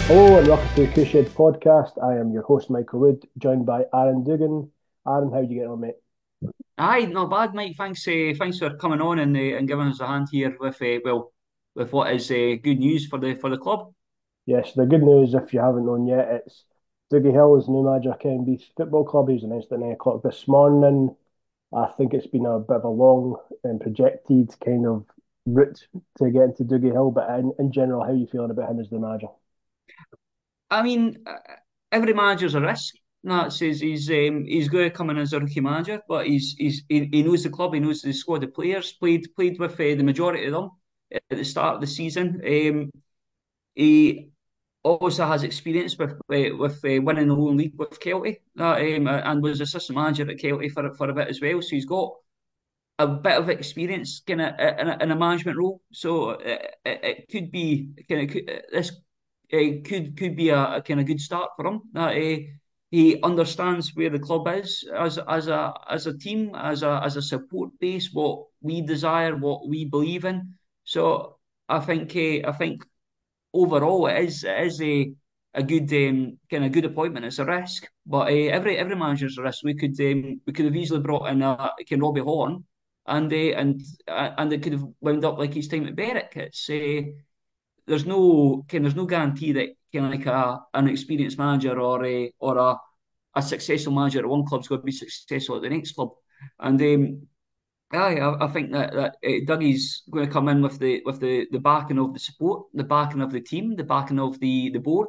Hello and welcome to the Cookshed podcast. I am your host, Michael Wood, joined by Aaron Dugan. Aaron, how do you get on, mate? Aye, not bad, Mike. Thanks for coming on and giving us a hand here with with what is good news for the club. Yes, the good news, if you haven't known yet, it's Dougie Hill is new manager of Kenbeath Football Club. He was announced at 9 o'clock this morning. I think it's been a bit of a long and projected kind of route to get into Dougie Hill, but in general, how are you feeling about him as the manager? I mean, every manager's a risk. No, it says he's going to come in as a rookie manager, but he knows the club, he knows the squad of players. Played with the majority of them at the start of the season. He also has experience with winning the Lowland League with Kelty, and was assistant manager at Kelty for a bit as well. So he's got a bit of experience kind of in a management role. So it could be kind of this could be a kind of good start for him. He understands where the club is as a team, as a support base, what we desire, what we believe in. So I think overall it is a good kind of good appointment. It's a risk, but every manager's a risk. We could have easily brought in Robbie Horn, and it could have wound up like his time at Berwick. There's no guarantee that like an experienced manager or a successful manager at one club's going to be successful at the next club. And I think that Dougie's going to come in with the backing of the support, the backing of the team, the backing of the board,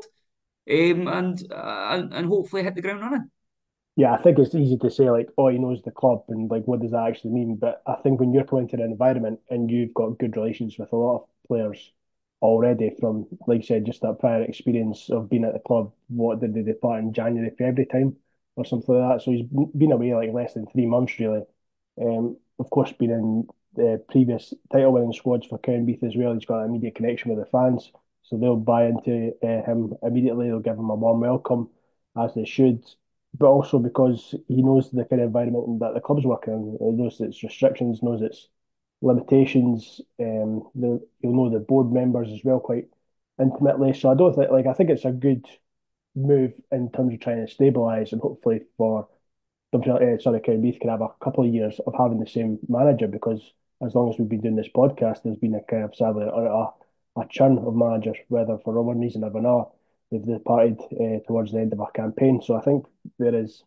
and hopefully hit the ground running. Yeah, I think it's easy to say like, oh, he knows the club and like what does that actually mean? But I think when you're coming to an environment and you've got good relations with a lot of players already from, like I said, just that prior experience of being at the club, what did they depart in January, February time or something like that? So he's been away like less than 3 months really. Of course, been in the previous title winning squads for Cowdenbeath as well. He's got an immediate connection with the fans, so they'll buy into him immediately. They'll give him a warm welcome, as they should, but also because he knows the kind of environment that the club's working in. He knows its restrictions, knows its limitations. He'll know the board members as well quite intimately. So I don't think like I think it's a good move in terms of trying to stabilise and hopefully for sorry, Cowdenbeath can have a couple of years of having the same manager because as long as we've been doing this podcast, there's been a kind of sadly a churn of managers, whether for one reason or another, they've departed towards the end of our campaign. So I think there is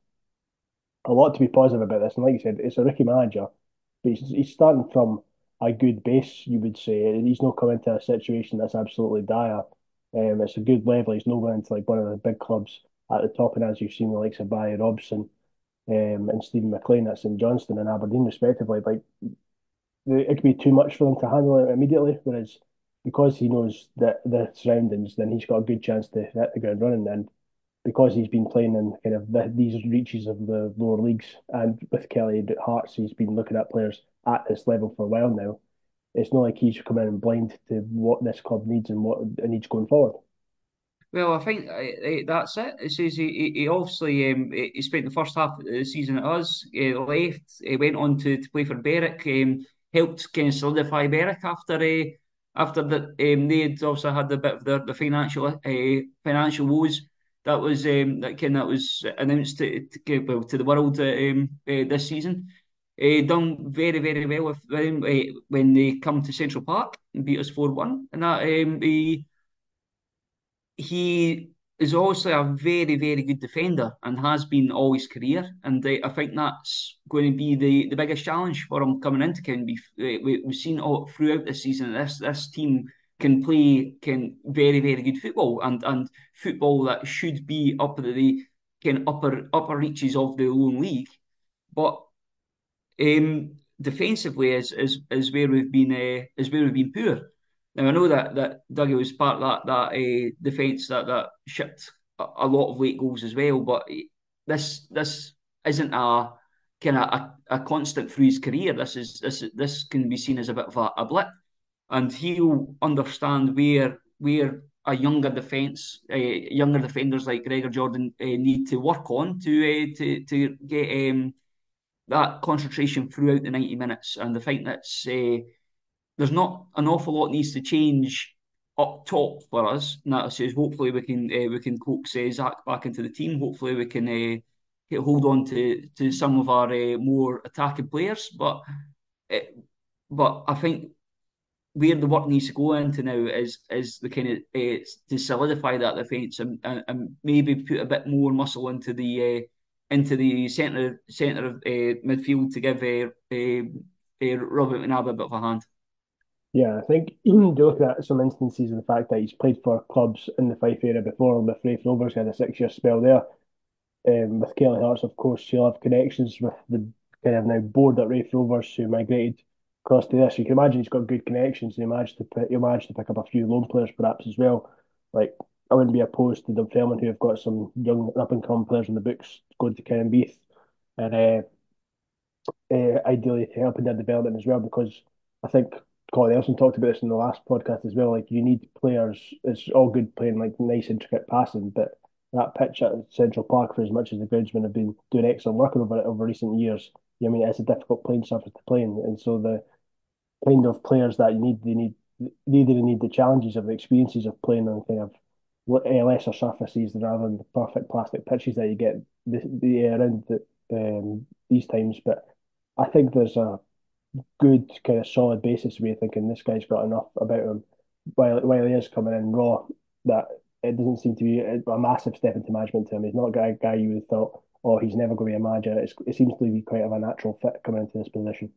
a lot to be positive about this. And like you said, it's a rookie manager, but he's starting from a good base, you would say. He's not coming to a situation that's absolutely dire. It's a good level. He's not going into like one of the big clubs at the top. And as you've seen, the likes of Barry Robson and Stephen McLean at St Johnstone and Aberdeen, respectively, like it could be too much for them to handle it immediately. Whereas because he knows the surroundings, then he's got a good chance to hit the ground running. And because he's been playing in kind of these reaches of the lower leagues, and with Kelly at Hearts, he's been looking at players at this level for a while now. It's not like he's come in blind to what this club needs and what it needs going forward. Well, I think that's it. It says he obviously he spent the first half of the season at us, left, he went on to play for Berwick, helped kind of solidify Berwick after that they had also had a bit of the financial woes that was announced to the world this season. Done very very well with them when they come to Central Park and beat us 4-1, and that he is also a very, very good defender and has been all his career. And I think that's going to be the biggest challenge for him coming into Cowdenbeath. We've seen all throughout this season this team can very, very good football and football that should be up at the can upper reaches of the Lone League. But defensively is where we've been poor. Now I know that Dougie was part of that defence that shipped a lot of late goals as well, but this isn't a kind of a constant through his career. This can be seen as a bit of a blip, and he'll understand where a younger defenders like Gregor Jordan need to work on to get that concentration throughout the 90 minutes. And I think there's not an awful lot needs to change up top for us. And that says hopefully we can coax Zach back into the team. Hopefully we can hold on to some of our more attacking players. Uh, but I think where the work needs to go into now is the kind of to solidify that defence and maybe put a bit more muscle into the centre of midfield to give Robert McNabb a bit of a hand. Yeah, I think even looking at some instances of the fact that he's played for clubs in the Fife area before, with Raith Rovers, he had a 6 year spell there. With Kelly Hearts, of course, she'll have connections with the kind of now board at Raith Rovers who migrated across to this. You can imagine he's got good connections and he managed to pick up a few loan players perhaps as well. Like I wouldn't be opposed to Dunfermline who have got some young up and coming players in the books going to Kenbeath and ideally helping their development as well because I think Colin Elson talked about this in the last podcast as well. Like you need players. It's all good playing like nice intricate passing, but that pitch at Central Park, for as much as the groundsmen have been doing excellent work over it over recent years, I mean it's a difficult playing surface to play in, and so the kind of players that you need, they either need the challenges of the experiences of playing on kind of lesser surfaces rather than the perfect plastic pitches that you get around these times. But I think there's a good kind of solid basis where you're thinking this guy's got enough about him while he is coming in raw that it doesn't seem to be a massive step into management to him. He's not a guy you would have thought, oh, he's never going to be a manager. It seems to be quite of a natural fit coming into this position.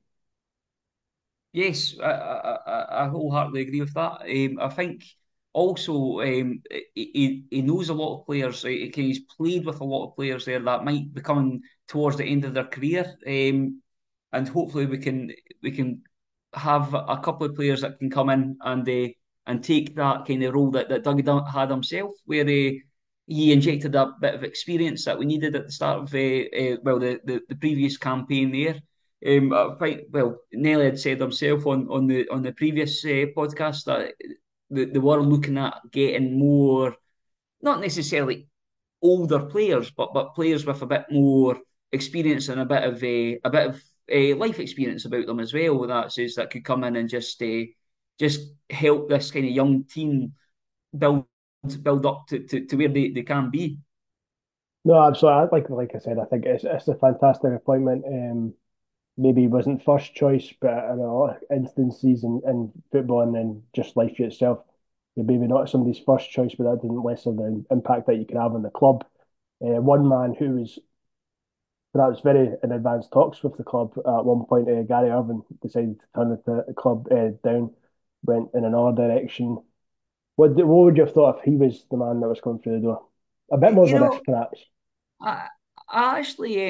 Yes, I wholeheartedly agree with that. I think also he knows a lot of players. He's played with a lot of players there that might be coming towards the end of their career, and hopefully we can have a couple of players that can come in and take that kind of role that Doug had himself, where he injected a bit of experience that we needed at the start of well the previous campaign there. Well, Nelly had said himself on the previous podcast that they were looking at getting more, not necessarily older players, but players with a bit more experience and a bit of life experience about them as well. That says that could come in and just help this kind of young team build build up to where they can be. No, absolutely. Like I said, I think it's a fantastic appointment. Maybe he wasn't first choice, but in a lot of instances in football and then just life itself, you're maybe not somebody's first choice, but that didn't lessen the impact that you can have on the club. One man who was perhaps very in advanced talks with the club at one point, Gary Irvine decided to turn the club down, went in another direction. What would you have thought if he was the man that was coming through the door? A bit more of You a know, risk, perhaps. I, I actually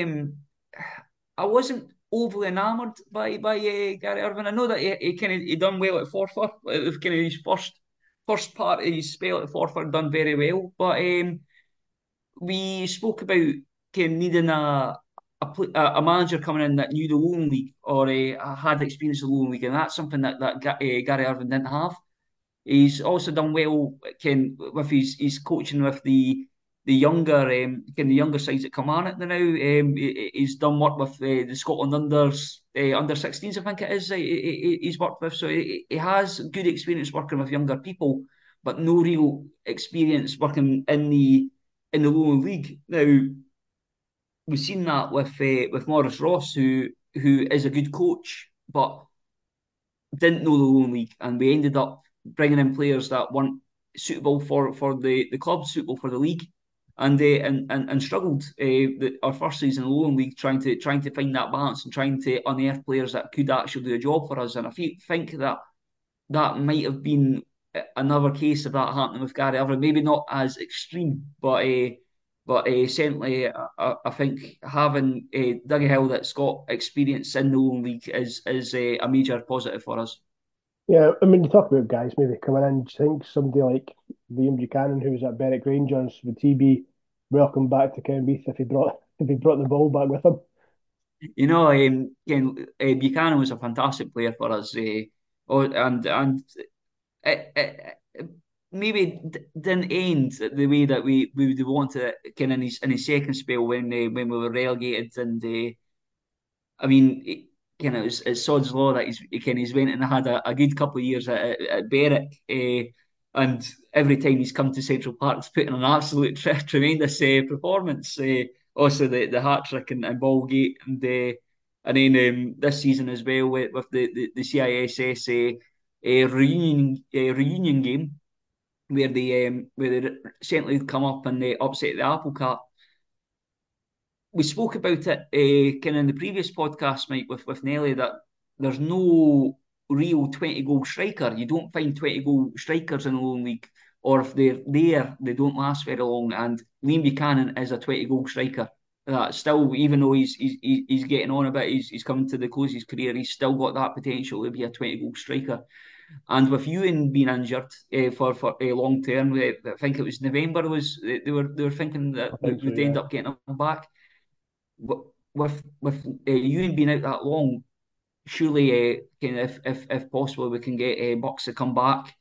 I wasn't overly enamoured by Gary Irvine. I know that he kind of he done well at Forfar. It was kind of his first part of his spell at Forfar done very well. But we spoke about kind of needing a manager coming in that knew the Lowland League or had experience in the Lowland League, and that's something that Gary Irvine didn't have. He's also done well with his coaching with the younger the younger sides that come on it now. He's done work with the Scotland under 16s, I think it is. He's worked with, so he has good experience working with younger people, but no real experience working in the lower league. Now we've seen that with Maurice Ross, who is a good coach, but didn't know the lower league, and we ended up bringing in players that weren't suitable for the club, suitable for the league, and struggled our first season in the lower league trying to find that balance and trying to unearth players that could actually do a job for us. And I think that that might have been another case of that happening with Gary Everett. Maybe not as extreme, but certainly I think having Dougie Hill that's got experience in the lower league is a major positive for us. Yeah, I mean, you talk about guys maybe coming in. Do you think somebody like Liam Buchanan, who was at Berwick Rangers, would he be welcome back to Kenbeath if he brought the ball back with him? You know, Buchanan was a fantastic player for us, and it maybe didn't end the way that we would want to kind of in his second spell when we were relegated, and I mean. Kind of, it's sod's law that he's went and had a good couple of years at Berwick. and every time he's come to Central Park, he's put in an absolute tremendous performance. Also, the hat trick and Ballgate, and then this season as well with the CISS reunion game where they certainly come up and they upset the apple cart. We spoke about it kind of in the previous podcast, Mike, with Nelly, that there's no real 20 goal striker. You don't find 20 goal strikers in the Lone League, or if they're there, they don't last very long. And Liam Buchanan is a 20 goal striker. That still, even though he's getting on a bit, he's coming to the close of his career, he's still got that potential to be a 20 goal striker. And with Ewan being injured for a long term, I think it was November was they were thinking that I we think so, would end yeah. up getting him back with Ewan being out that long, surely kind of if possible we can get Bucks to come back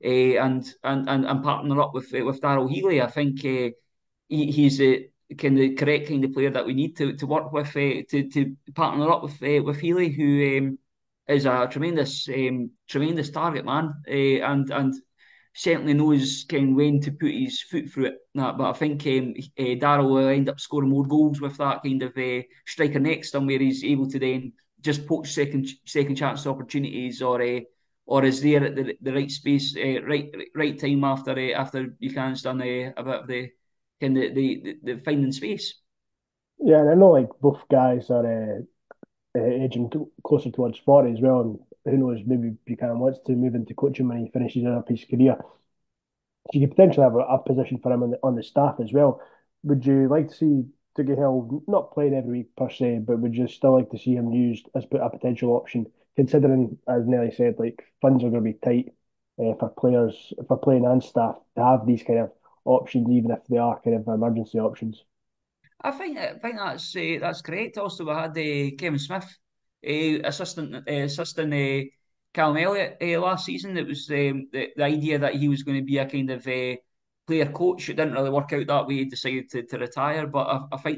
and partner up with Daryl Healy. I think he's kind of correct kind of player that we need to work with to partner up with Healy, who is a tremendous target man, and certainly knows kind when to put his foot through it. But I think Darrell will end up scoring more goals with that kind of striker next to him, where he's able to then just poach second chance opportunities, or is there at the right space, right time after Buchanan's done a bit of the kind of the finding space. Yeah, and I know like both guys are aging closer towards 40 as well, and who knows, maybe Buchanan wants to move into coaching when he finishes up his career. So you could potentially have a position for him on the staff as well. Would you like to see Dougie Hill not playing every week per se, but would you still like to see him used as a potential option, considering, as Nelly said, like funds are going to be tight for players, for playing and staff to have these kind of options, even if they are kind of emergency options. I think that's correct. Also, we had Kevin Smith, assistant Callum Elliott last season. It was the idea that he was going to be a kind of player coach. It didn't really work out that way. He decided to retire, but I think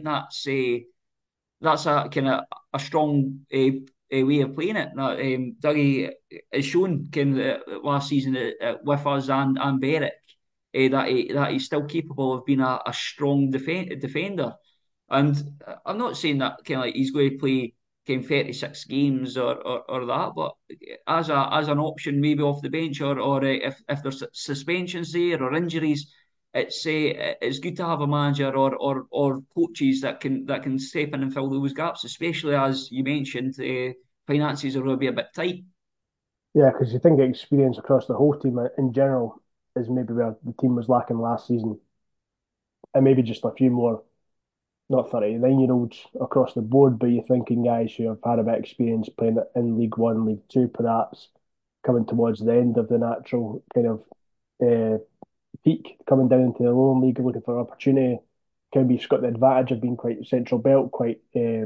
that's a kind of a strong way of playing it. Now, Dougie has shown kind of last season with us and Berwick that he's still capable of being a strong defender. And I'm not saying that kind of like he's going to play kind of 36 games or that, but as an option maybe off the bench or if there's suspensions there or injuries, it's good to have a manager or coaches that can step in and fill those gaps, especially as you mentioned, finances are going to be a bit tight. Yeah, because you think experience across the whole team in general is maybe where the team was lacking last season, and maybe just a few more not 39-year-olds across the board, but you're thinking guys who have had a bit of experience playing in League One, League Two, perhaps coming towards the end of the natural kind of uh, peak, coming down into the lower league, looking for opportunity. Kirby's got the advantage of being quite central belt, quite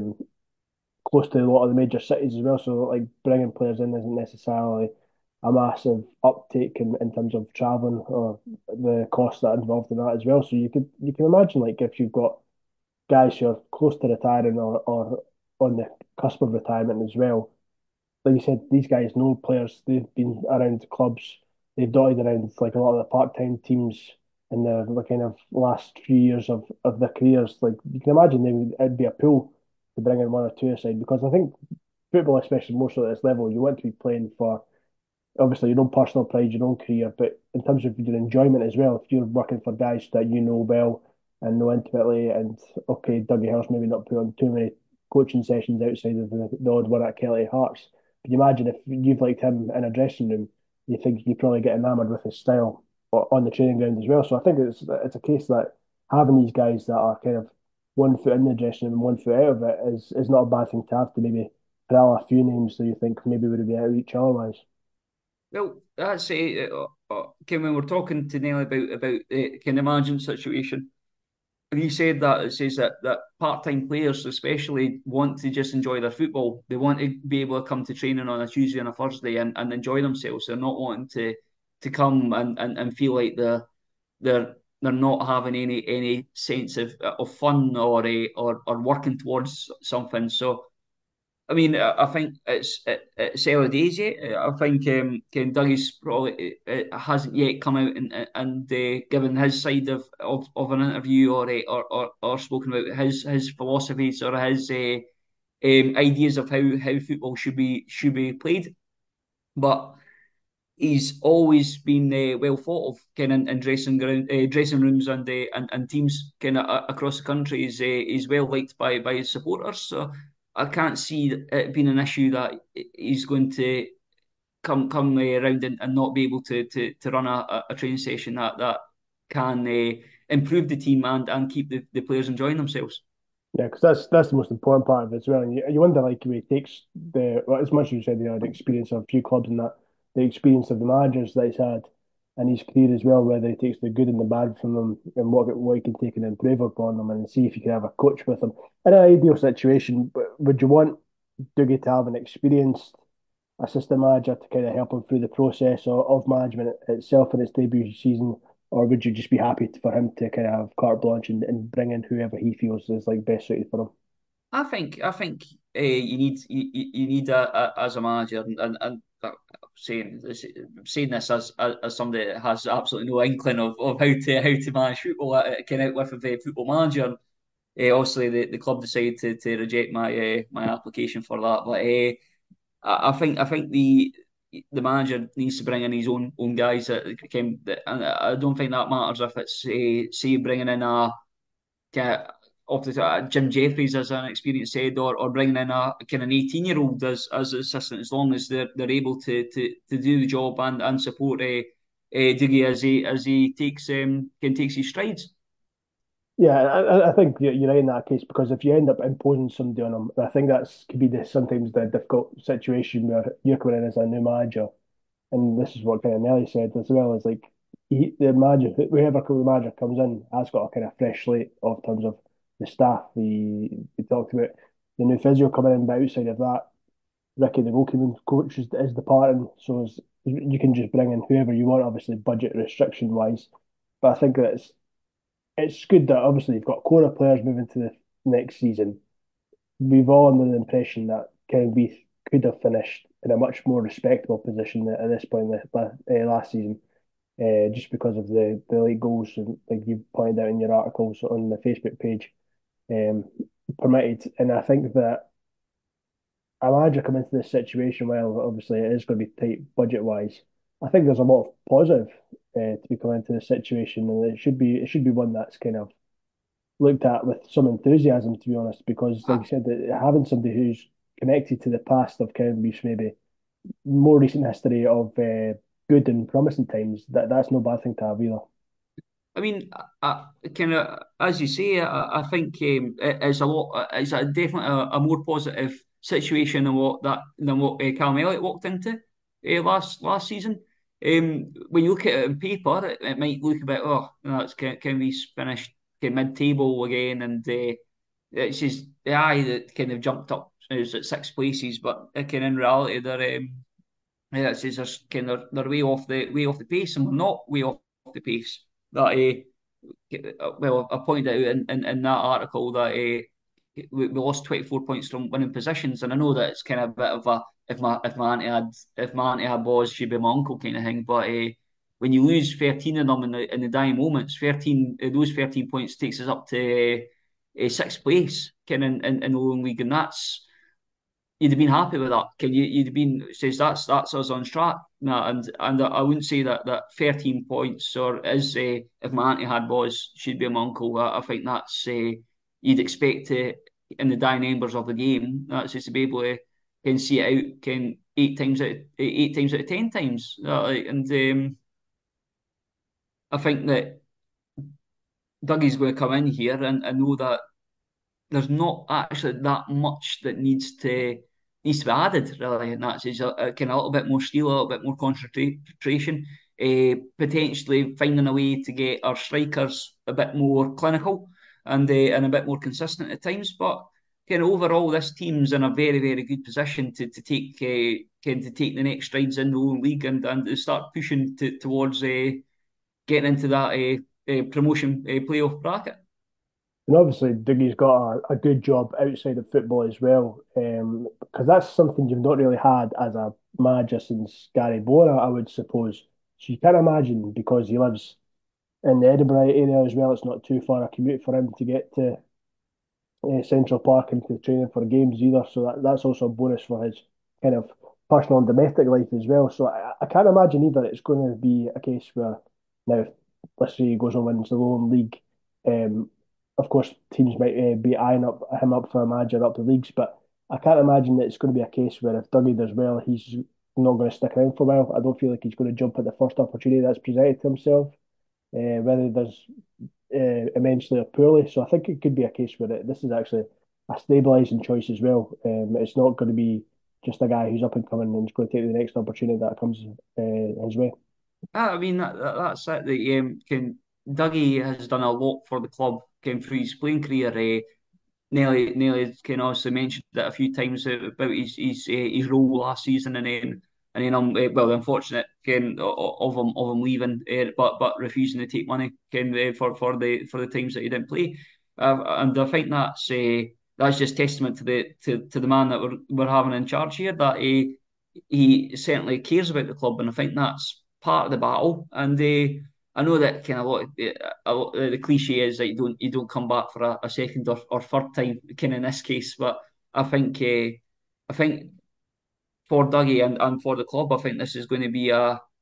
close to a lot of the major cities as well. So like bringing players in isn't necessarily a massive uptake in terms of travelling or the costs that are involved in that as well. So you can imagine like if you've got guys who are close to retiring or on the cusp of retirement as well. Like you said, these guys know players. They've been around clubs. They've dotted around like a lot of the part-time teams in the kind of last few years of their careers. Like you can imagine it'd be a pull to bring in one or two aside because I think football, especially more so at this level, you want to be playing for obviously your own personal pride, your own career, but in terms of your enjoyment as well, if you're working for guys that you know well and know intimately, and okay, Dougie Hill's maybe not put on too many coaching sessions outside of the odd one at Kelly Hearts. But you imagine if you've liked him in a dressing room, you think you probably get enamoured with his style on the training ground as well. So I think it's a case that having these guys that are kind of 1 foot in the dressing room and 1 foot out of it is not a bad thing to have to maybe corral a few names that you think maybe would be out of reach otherwise. Well, that's when we're talking to Neil about the kind of management situation. And he said that it says that part-time players especially want to just enjoy their football. They want to be able to come to training on a Tuesday and a Thursday and enjoy themselves. They're not wanting to come and feel like they're not having any sense of fun or working towards something. So I mean, I think it's early days yet. I think Ken Douglas probably hasn't yet come out and given his side of an interview or spoken about his philosophies or his ideas of how football should be played. But he's always been well thought of, kind of in dressing rooms and teams kind of across the country. He's well liked by his supporters. So I can't see it being an issue that he's going to come around and not be able to run a training session that can improve the team and keep the players enjoying themselves. Yeah, because that's the most important part of it as well. And you wonder like if he takes the well, as much as you said, the experience of a few clubs and that, the experience of the managers that he's had and his career as well, whether he takes the good and the bad from them and what he can take and improve upon them and see if you can have a coach with them. In an ideal situation, but would you want Dougie to have an experienced assistant manager to kind of help him through the process of management itself in its debut season, or would you just be happy for him to kind of have carte blanche and bring in whoever he feels is like best suited for him? I think you need as a manager and saying this as somebody that has absolutely no inkling of how to manage football. I came out with a football manager. Obviously, the club decided to reject my application for that. But I think the manager needs to bring in his own guys and I don't think that matters if it's say bringing in a kind of Jim Jeffries as an experienced head or bringing in a kind of an 18-year-old as an assistant, as long as they're able to do the job and support Dougie as he takes his strides. Yeah, I think you're right in that case because if you end up imposing somebody on him, I think that's could be sometimes the difficult situation where you're coming in as a new manager, and this is what kind of Nelly said as well as like the manager, whoever the manager comes in, has got a kind of fresh slate of terms of the staff. We talked about the new physio coming in, but outside of that, Ricky, the goalkeeping coach, is departing, so you can just bring in whoever you want, obviously budget restriction wise. But I think that it's good that obviously you've got core of players moving to the next season. We've all under the impression that Kevin Beath could have finished in a much more respectable position at this point in the last season, just because of the late goals, and like you pointed out in your articles on the Facebook page, um, permitted. And I think that a manager come into this situation, well, obviously it is going to be tight budget wise. I think there's a lot of positive to be coming into this situation, and it should be one that's kind of looked at with some enthusiasm, to be honest, because like I, you said, that having somebody who's connected to the past of Kevin Beef's maybe more recent history of good and promising times, that's no bad thing to have either. I mean, kind of as you say, I think it's a lot. It's definitely a more positive situation than what Callum Elliott walked into last season. When you look at it on paper, it might look a bit, it's can we finished mid-table again, and it's just the eye that kind of jumped up is at 6 places, but kind of in reality it's just kind of they're way off the pace, and we're not way off the pace that well, I pointed out in that article that we lost 24 points from winning positions, and I know that it's kind of a bit of a if my auntie had balls, she'd be my uncle kind of thing. But when you lose 13 of them in the dying moments, 13 those 13 points takes us up to sixth place, kind of in the Lowland League, and that's you'd have been happy with that. Can you'd have been says that's us on track. No, and I wouldn't say that 13 points or is if my auntie had boys, she'd be my uncle. I think that's you'd expect to in the dying embers of the game. That's just to be able to can see it out can 8 times out of 10 times. And I think that Dougie's going to come in here and know that there's not actually that much that needs to be added really, and that's just kind of a little bit more steel, a little bit more concentration, potentially finding a way to get our strikers a bit more clinical and a bit more consistent at times. But kind of overall, this team's in a very very good position to take the next strides in the Lowland League and to start pushing towards getting into that promotion playoff bracket. And obviously, Dougie's got a good job outside of football as well, because that's something you've not really had as a manager since Gary Bora, I would suppose. So you can imagine because he lives in the Edinburgh area as well, it's not too far a commute for him to get to Central Park into training for games either. So that's also a bonus for his kind of personal and domestic life as well. So I can't imagine either it's going to be a case where now, let's say he goes and wins the Lowland League. Um, of course, teams might be eyeing him up for a manager up the leagues, but I can't imagine that it's going to be a case where if Dougie does well, he's not going to stick around for a while. I don't feel like he's going to jump at the first opportunity that's presented to himself. Whether he does immensely or poorly. So I think it could be a case where this is actually a stabilising choice as well. It's not going to be just a guy who's up and coming and is going to take the next opportunity that comes his way. I mean that's it. That Dougie has done a lot for the club. Came through his playing career. Nelly can also mentioned that a few times about his role last season, and then well, the unfortunate of him leaving, but refusing to take money for the times that he didn't play, and I think that's just testament to the man that we're having in charge here, that he certainly cares about the club, and I think that's part of the battle. And I know that kind of the cliche is that you don't come back for a second or third time, kind of in this case. But I think for Dougie and for the club, I think this is going to be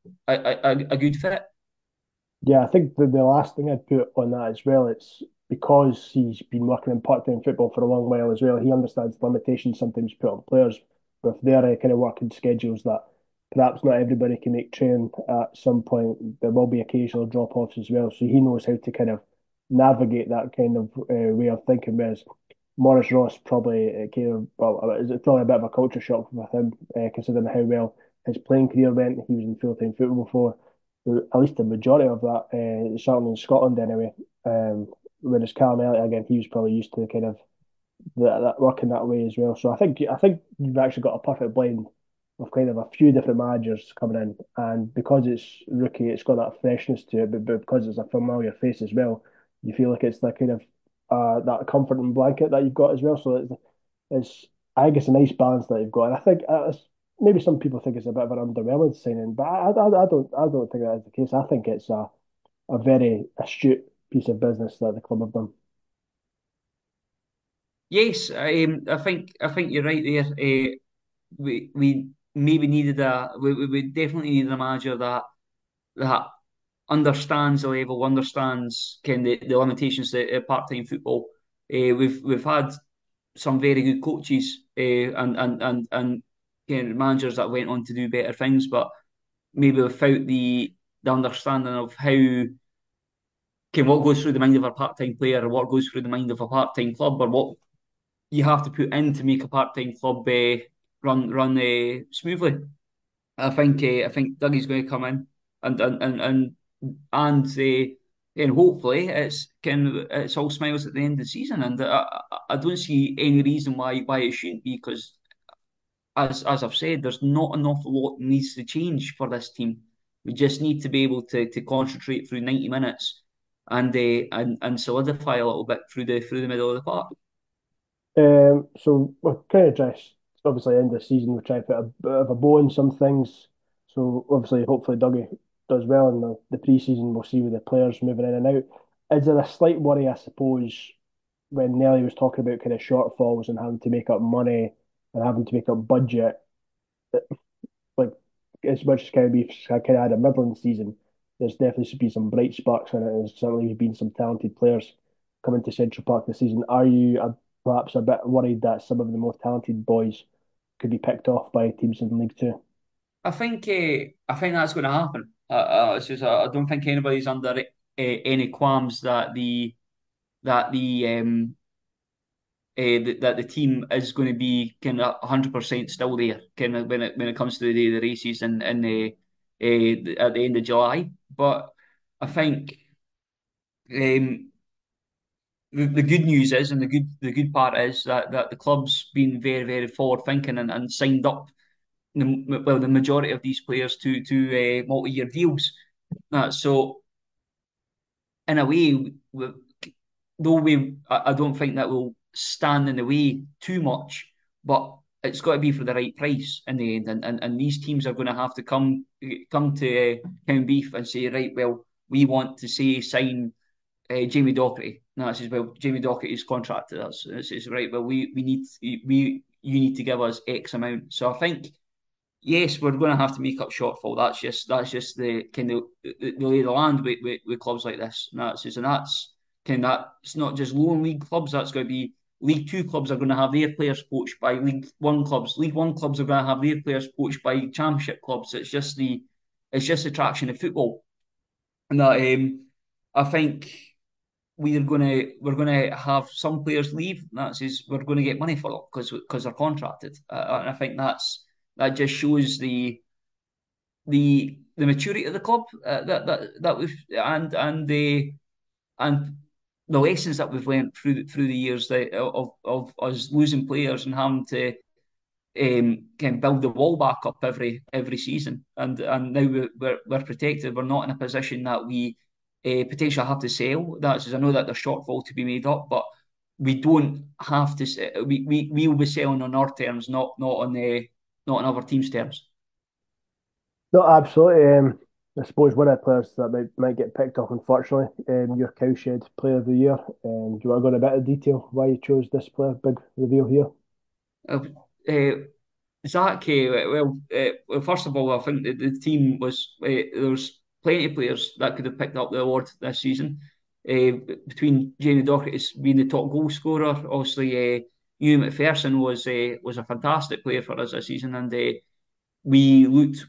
a good fit. Yeah, I think the last thing I'd put on that as well, it's because he's been working in part-time football for a long while as well. He understands the limitations sometimes put on players with their kind of working schedules that perhaps not everybody can make training at some point. There will be occasional drop-offs as well. So he knows how to kind of navigate that kind of way of thinking. Whereas Morris Ross probably kind of, well, it's probably a bit of a culture shock with him, considering how well his playing career went. He was in full-time football before at least the majority of that, certainly in Scotland anyway. Whereas Callum Elliott, again, he was probably used to kind of that working that way as well. So I think you've actually got a perfect blend of kind of a few different managers coming in, and because it's rookie, it's got that freshness to it, but because it's a familiar face as well, you feel like it's that kind of that comforting blanket that you've got as well. So it's I think it's a nice balance that you've got, and I think maybe some people think it's a bit of an underwhelming signing, but I don't think that is the case. I think it's a very astute piece of business that the club have done. Yes, I think you're right there. We maybe needed we definitely needed a manager that understands the level, understands the limitations of part-time football. We've had some very good coaches and managers that went on to do better things, but maybe without the understanding of how what goes through the mind of a part-time player, or what goes through the mind of a part-time club, or what you have to put in to make a part-time club run smoothly. I think Dougie's going to come in and hopefully it's all smiles at the end of the season, and I don't see any reason why it shouldn't be, because as I've said, there's not an awful lot needs to change for this team. We just need to be able to concentrate through 90 minutes and solidify a little bit through the middle of the park. So we're kind of just obviously end of the season. We're trying to put a bit of a bow on some things. So obviously, hopefully, Dougie does well in the pre-season. We'll see with the players moving in and out. Is there a slight worry, I suppose, when Nelly was talking about kind of shortfalls and having to make up money and having to make up budget? Like as much as kind of we've kind of had a middling season, there's definitely should be some bright sparks in it. And there's certainly been some talented players coming to Central Park this season. Are you perhaps a bit worried that some of the more talented boys could be picked off by teams in League Two? I think that's going to happen. It's just I don't think anybody's under any qualms that the team is going to be kind of 100% still there, kind of when it comes to the day of the races at the end of July. But I think um, the good news is, and the good part is that the club's been very very forward thinking and signed up the majority of these players to multi-year deals. So in a way, though I don't think that will stand in the way too much, but it's got to be for the right price in the end. And these teams are going to have to come to Beef and say, right, well, we want to say sign Jamie Docherty. No, it says, well, Jamie Docherty's contracted us. And it says, right, well, we need you need to give us X amount. So I think yes, we're going to have to make up shortfall. That's just the kind of the lay of the land with clubs like this. And that's kind of that. It's not just lower league clubs. That's going to be League Two clubs are going to have their players poached by League One clubs. League One clubs are going to have their players poached by Championship clubs. It's just the traction of football. And that I think we're gonna have some players leave. That's is we're going to get money for them because they're contracted. And I think that just shows the maturity of the club that we've and the lessons that we've learned through the years of us losing players and having to kind of build the wall back up every season. And now we're protected. We're not in a position that we potentially have to sell. That's I know that there's shortfall to be made up, but we don't have to. We will be selling on our terms, not on other teams' terms. No, absolutely. I suppose one of the players that might get picked up, unfortunately, your Cowshed Player of the Year. Do you want to go into a bit of detail why you chose this player? Big reveal here. Uh, uh, Zach, well, first of all, I think that the team there was plenty of players that could have picked up the award this season. Between Jamie Docherty being the top goal scorer, obviously Hugh McPherson was a fantastic player for us this season, and we looked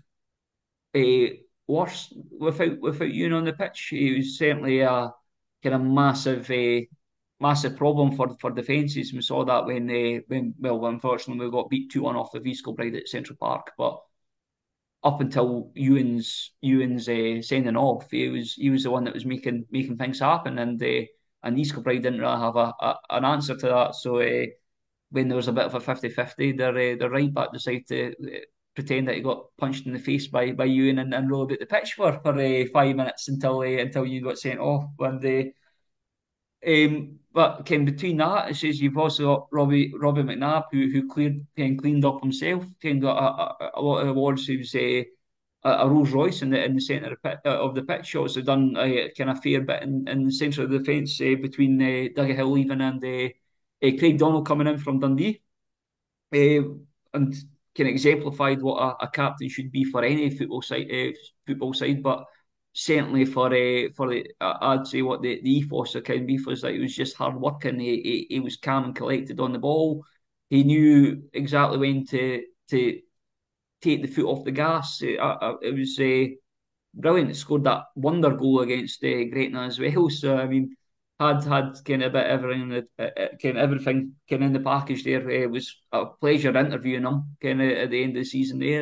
worse without Ewan on the pitch. He was certainly a kind of massive problem for defences. We saw that when well, unfortunately we got beat 2-1 off the V Bride at Central Park, but up until Ewan's sending off, he was the one that was making things happen, and East Kilbride didn't really have an answer to that. So when there was a bit of a 50-50, their right back decided to pretend that he got punched in the face by Ewan and roll about the pitch for 5 minutes until you got sent off. But Ken, between that, it says you've also got Robbie McNabb who cleaned up himself. Ken got a lot of awards. He was a Rolls Royce in the centre of the pitch. Also done a kind of fair bit in the centre of the defence between Dougie Hill leaving and Craig Donald coming in from Dundee, and kind of exemplified what a captain should be for any football side. But certainly for the I'd say what the ethos of Ken Beef was that he was just hard working. He was calm and collected on the ball. He knew exactly when to take the foot off the gas. It was brilliant. He scored that wonder goal against Gretna as well. So I mean, had kind of a bit everything, kind of everything kind of in the package there. It was a pleasure interviewing him kind of at the end of the season there,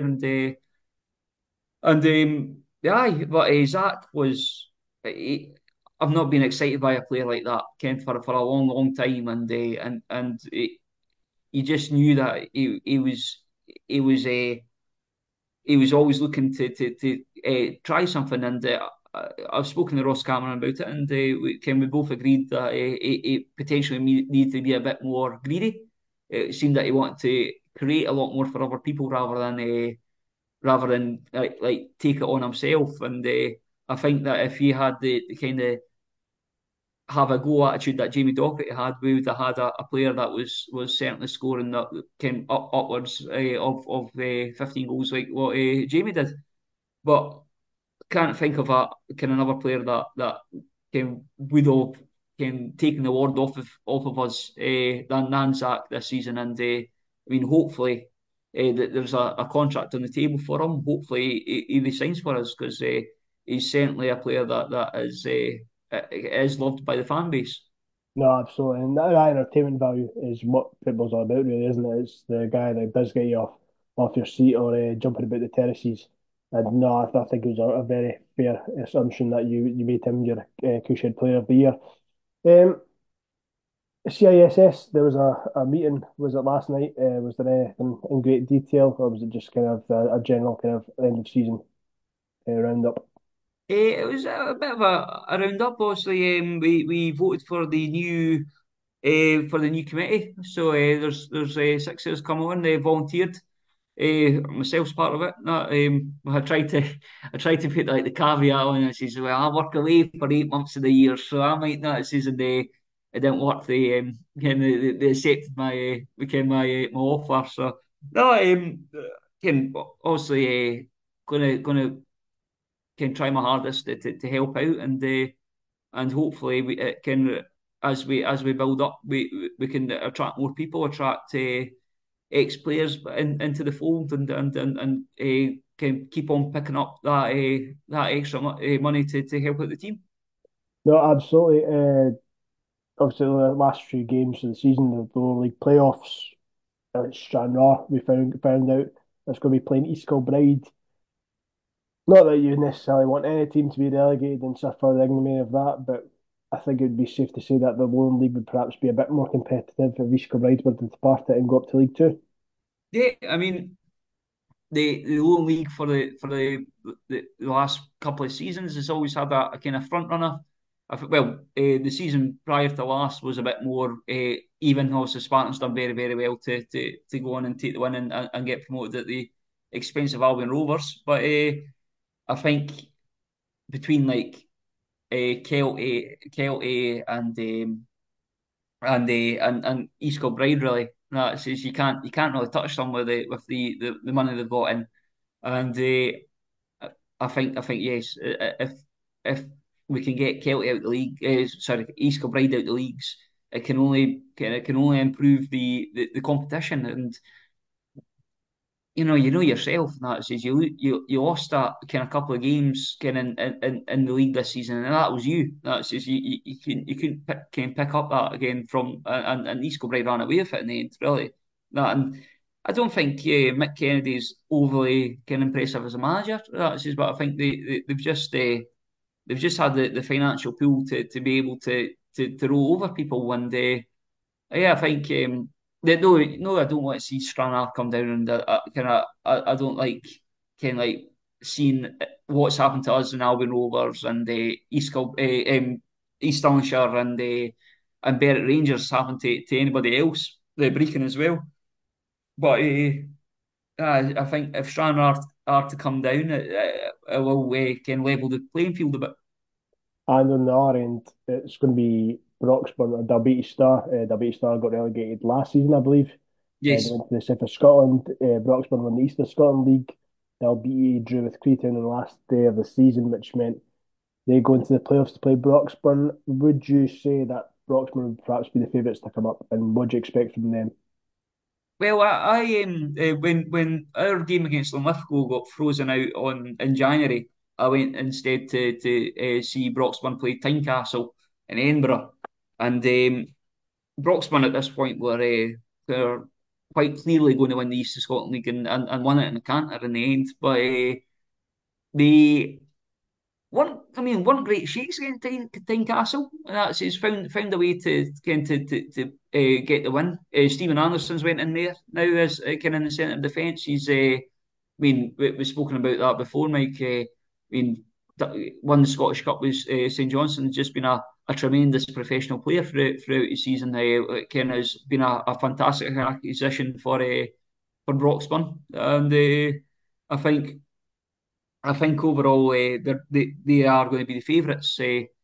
and yeah, but Zach was. I've not been excited by a player like that, Ken, for a long time, and you just knew that he was a he was always looking to try something. And I've spoken to Ross Cameron about it, and we both agreed that he potentially needed to be a bit more greedy. It seemed that he wanted to create a lot more for other people rather than like take it on himself. And I think that if he had the kind of have a go attitude that Jamie Docherty had, we would have had a player that was certainly scoring that came upwards of 15 goals like what Jamie did. But can't think of a kind of another player that would have taken the award off of us than Zach this season. And I mean, hopefully that there's a contract on the table for him. Hopefully he signs for us because he's certainly a player that is loved by the fan base. No, absolutely. And that entertainment value is what football's all about, really, isn't it? It's the guy that does get you off your seat or jumping about the terraces. And no, I think it was a very fair assumption that you made him your Cushed Player of the Year. CISS, there was a meeting, was it last night? Was there anything in great detail, or was it just kind of a general kind of end of season roundup? It was a bit of a round up. Obviously, we voted for the new committee. So there's six of us come on. They volunteered. Myself's part of it. Not, I tried to put like the caveat on. I says, well, I work away for 8 months of the year, so I might not. It says, and it didn't work. They accepted my offer. So no, can obviously gonna can try my hardest to help out, and hopefully we it can as we build up, we can attract more people, attract ex players into the fold, and can keep on picking up that extra money to help out the team. No, absolutely. Obviously, the last few games of the season, the lower league playoffs, Stranraer, we found out it's going to be playing East Kilbride. Not that you necessarily want any team to be relegated and suffer the ignominy of that, but I think it would be safe to say that the lower league would perhaps be a bit more competitive if East Kilbride were to depart it and go up to League Two. Yeah, I mean the lower league for the last couple of seasons has always had a kind of front runner. The season prior to last was a bit more even. Also, Spartans done very well to go on and take the win and get promoted at the expense of Albion Rovers. But I think between like Kelty and East Kilbride really, no, it's just you can't really touch them with the money they've got in. And I think yes, if we can get Kelty out the league, East Kilbride out the leagues, it can only improve the competition. And you know yourself, and that says you lost that kind of couple of games kind of in the league this season, and that was you. That says you couldn't can pick up that again from and East Kilbride ran away with it in the end, really. That and I don't think Mick Kennedy's overly kind of impressive as a manager. That says, but I think they've just had the financial pool to be able to roll over people, and yeah, I think no, I don't want to see Stranraer come down, and I don't like kind of like seeing what's happened to us in Albion Rovers and East Stirlingshire and Berwick Rangers happen to anybody else, the Brecon as well. But I think if Stranraer are to come down, it will can level the playing field a bit. And on the other end, it's going to be Broxburn or Dalbeattie Star. Dalbeattie Star got relegated last season, I believe. They Yes. went to the South of Scotland. Broxburn won the East of Scotland League. Dalbeattie drew with Cretan on the last day of the season, which meant they go into the playoffs to play Broxburn. Would you say that Broxburn would perhaps be the favourites to come up? And what do you expect from them? Well, when our game against Linlithgow got frozen out on in January, I went instead to see Broxburn play Tynecastle in Edinburgh, and Broxburn at this point were quite clearly going to win the East of Scotland League and won it in a canter in the end. But they one great shakes against Tynecastle, and that's he's found a way to get the win. Stephen Anderson's went in there now as kind of in the centre of defence. We've spoken about that before, Mike. Mean, won the Scottish Cup with St Johnstone. Just been a tremendous professional player throughout the season. Ken has been a fantastic acquisition for Broxburn, and I think. I think overall they are going to be the favourites.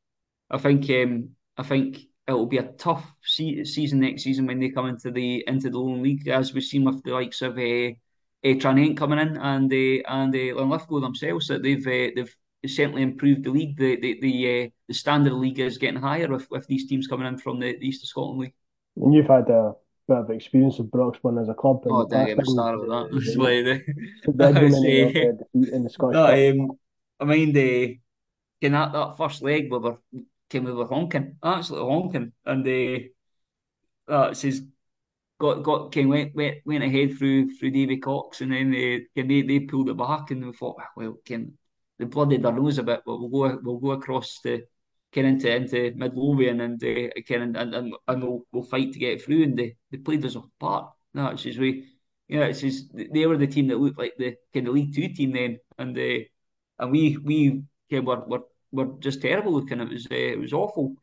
I think it will be a tough season next season when they come into the Lone League, as we've seen with the likes of Tranent coming in and Linlithgow themselves. That they've certainly improved the league. The standard of the league is getting higher with these teams coming in from the East of Scotland League. And you've had a bit of experience with Broxburn as a club in Oh, the don't past get me times. started with that. That's The, why the that's, ignominy of defeat in the Scottish no, Cup. I mean the that first leg we were honking, absolutely honking, and says got King went ahead through Davy Cox, and then they pulled it back, and we thought, well, Ken, they blooded their nose a bit, but we'll go across to Ken into Midlothian and Ken and we'll fight to get through, and they played us apart. No, it's just it's just they were the team that looked like the kind of League Two team then, and we were just terrible looking. It was awful.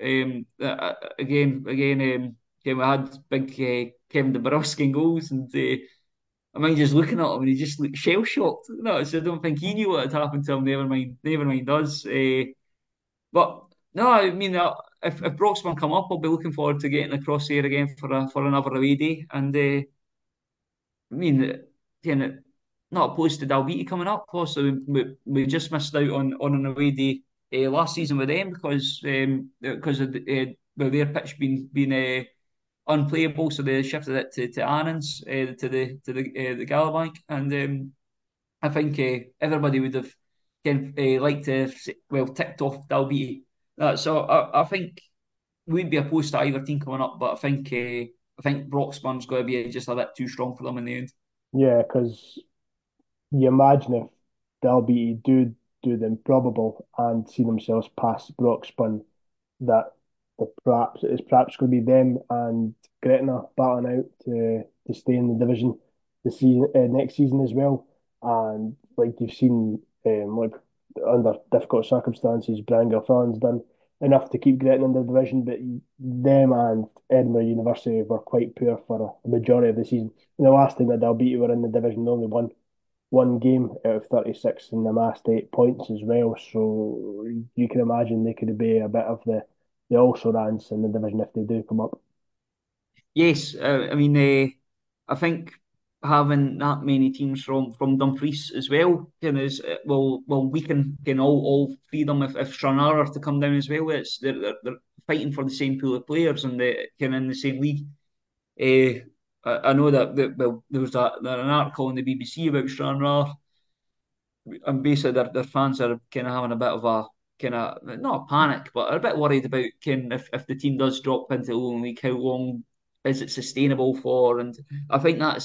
Again, we had big Kevin De Bruyne goals, and I mind just looking at him, and he just looked shell shocked. No, so I don't think he knew what had happened to him. Never mind us. But no, I mean, if Broxburn come up, I'll be looking forward to getting across here again for another away day. And I mean, kind of not opposed to Dalbeattie coming up. Possibly we just missed out on an away day last season with them because of well, their pitch being unplayable, so they shifted it to Annans to the Gallowbank, and I think everybody would have liked to have well ticked off Dalbeattie. So I think we'd be opposed to either team coming up, but I think Broxburn's going to be just a bit too strong for them in the end. Yeah, because you imagine if Dalbeattie do the improbable and see themselves past Broxburn, that it's perhaps going to be them and Gretna battling out to stay in the division the season next season as well. And like you've seen, like under difficult circumstances, Brian Gilfillan's done enough to keep Gretna in the division, but them and Edinburgh University were quite poor for the majority of the season. And the last time that Dalbeattie were in the division, they only won one game out of 36 and amassed 8 points as well. So you can imagine they could be a bit of the also rans in the division if they do come up. Yes, I mean, I think having that many teams from Dumfries as well will weaken all three of them if Stranraer are to come down as well. They're fighting for the same pool of players and they kind of in the same league. I know that well there was an article in the BBC about Stranraer and basically their fans are kind of having a bit of a kind of not a panic, but are a bit worried about if the team does drop into the Lowland League, how long is it sustainable for? And I think that's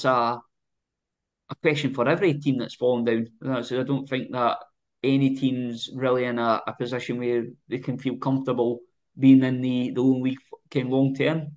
a question for every team that's fallen down. So I don't think that any team's really in a position where they can feel comfortable being in the Lowland League kind of long term.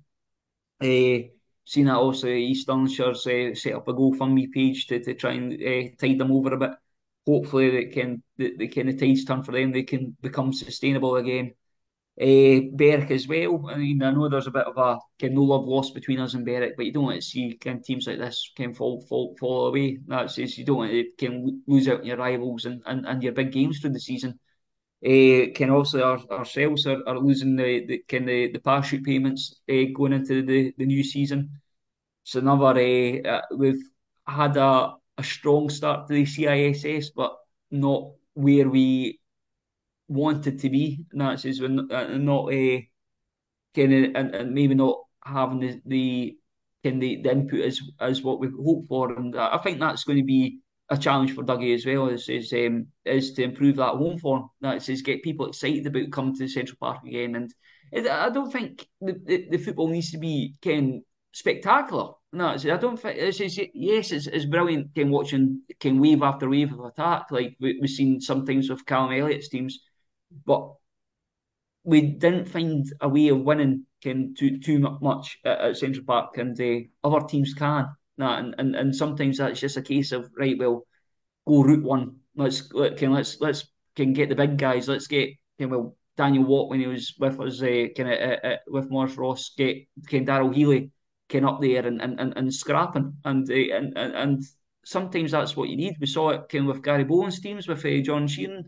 Seen that also East Stirlingshire's set up a GoFundMe page to try and tide them over a bit. Hopefully, the kind of tides turn for them. They can become sustainable again. Berwick as well. I mean, I know there's a bit of a kind of no love lost between us and Berwick, but you don't want to see kind of teams like this can fall away. That's you don't want to can lose out on your rivals and your big games through the season. Can also ourselves are losing the kind of the parachute payments going into the new season. So another we've had a strong start to the CISS, but not where we wanted to be. And that's is we're not kind of and maybe not having the kind of the input as what we hoped for. And I think that's going to be a challenge for Dougie as well. Is to improve that home form. That's is get people excited about coming to Central Park again. And I don't think the football needs to be kind of spectacular. No, I don't think yes, it's brilliant. Can watching can wave after wave of attack like we've seen some things with Callum Elliott's teams, but we didn't find a way of winning too much at Central Park, and other teams can. Nah, and sometimes that's just a case of right. Well, go route one. Let's can get the big guys. Let's get well Daniel Watt when he was with us with Morris Ross. Get can Daryl Healy can up there and scrapping and sometimes that's what you need. We saw it kind of with Gary Bowen's teams with John Sheeran.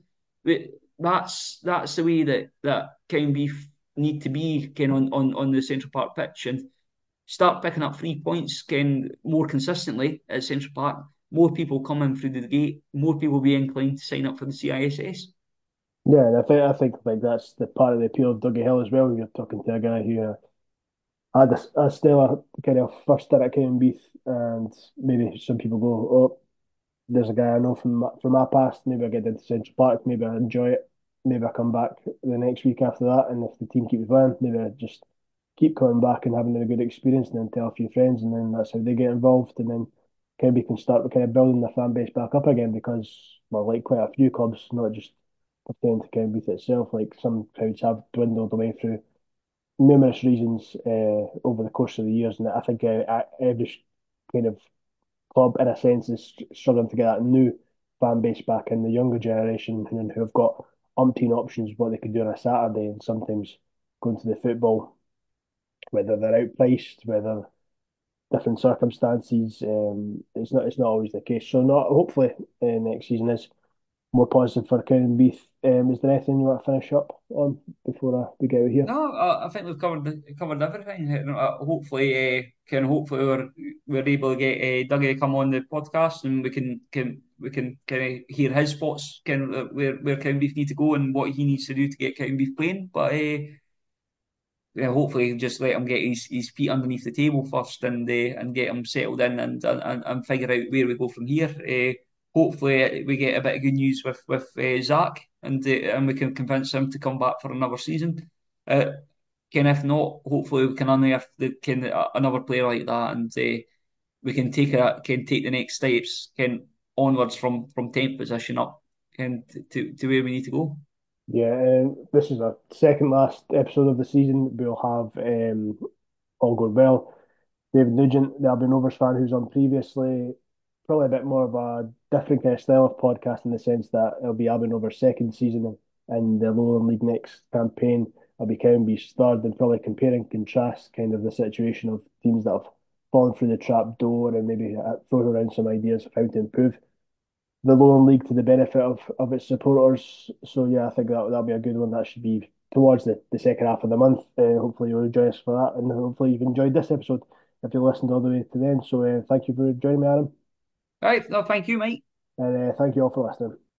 That's the way that can be need to be kind of on the Central Park pitch and start picking up 3 points can more consistently at Central Park. More people coming through the gate, more people be inclined to sign up for the CISS. Yeah, and I think like that's the part of the appeal of Dougie Hill as well. You're talking to a guy who had a stellar kind of first start at Beath, and maybe some people go, oh, there's a guy I know from my past. Maybe I get into Central Park. Maybe I enjoy it. Maybe I come back the next week after that, and if the team keeps playing, maybe I just keep coming back and having a good experience, and then tell a few friends, and then that's how they get involved, and then we can start kind of building the fan base back up again because well, like quite a few clubs, not just pertaining to Beath itself, like some crowds have dwindled away through numerous reasons over the course of the years, and I think every kind of club, in a sense, is struggling to get that new fan base back in the younger generation and who have got umpteen options what they could do on a Saturday, and sometimes going to the football, whether they're outpriced, whether different circumstances, it's not always the case. So not hopefully next season is more positive for Cowdenbeath. Is there anything you want to finish up on before we get out of here? No, I think we've covered everything. Hopefully, hopefully we're able to get Dougie to come on the podcast, and we can kind of hear his thoughts, kind of where Beef need to go and what he needs to do to get Beef playing. But yeah, hopefully just let him get his feet underneath the table first and get him settled in and figure out where we go from here. Hopefully we get a bit of good news with Zach and we can convince him to come back for another season. Uh, if not, hopefully we can unearth another player like that and we can take the next steps onwards from 10th position up and to where we need to go. Yeah, this is our second last episode of the season. We'll have all going well. David Nugent, the Albion Rovers fan who's on previously, probably a bit more of a different kind of style of podcast in the sense that it'll be Albion Rovers' second season in the Lowland League next campaign. I'll be County's third and probably compare and contrast kind of the situation of teams that have fallen through the trap door and maybe thrown around some ideas of how to improve the Lowland League to the benefit of its supporters. So yeah, I think that'll be a good one. That should be towards the second half of the month. Hopefully you'll join us for that, and hopefully you've enjoyed this episode if you listened all the way to the end. So thank you for joining me, Adam, Right, no, thank you, mate. and thank you all for listening.